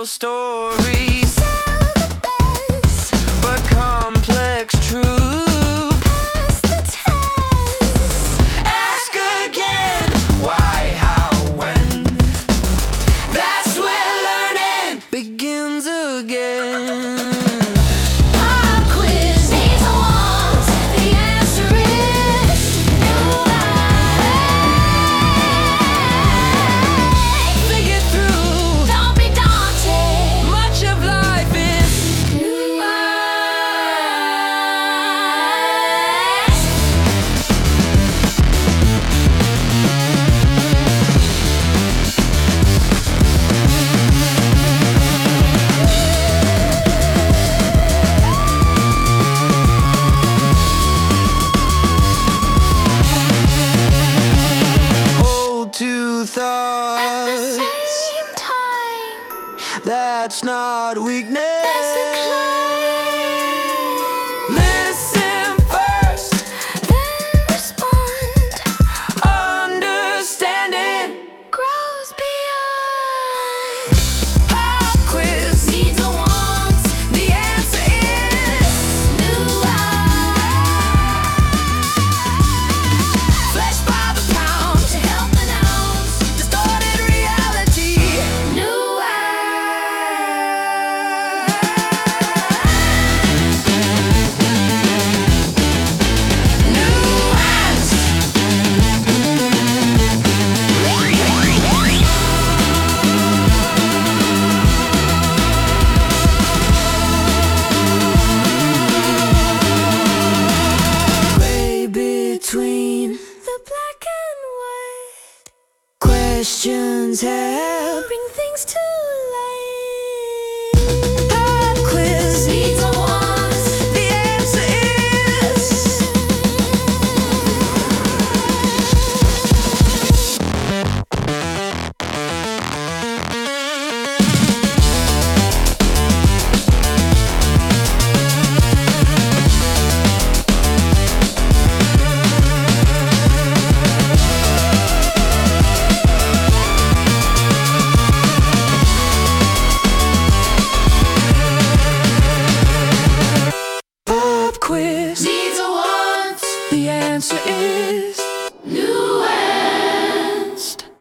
simple stories, but complex truth. Pass the test. Ask again, why, how, when. That's where learning begins again. Pop quiz needs a want. The answer is new life. Think it through, Don't be daunted. much of life is New life. hold to At the thoughts. same time, That's not weakness. that's the climb. Listen first, Then respond. understanding. Grows beyond. Pop quiz Needs a want. the answer is New life. flesh by the pound. To help announce Distorted reality. new life. Nuance. Gray between The black and white questions help bring things to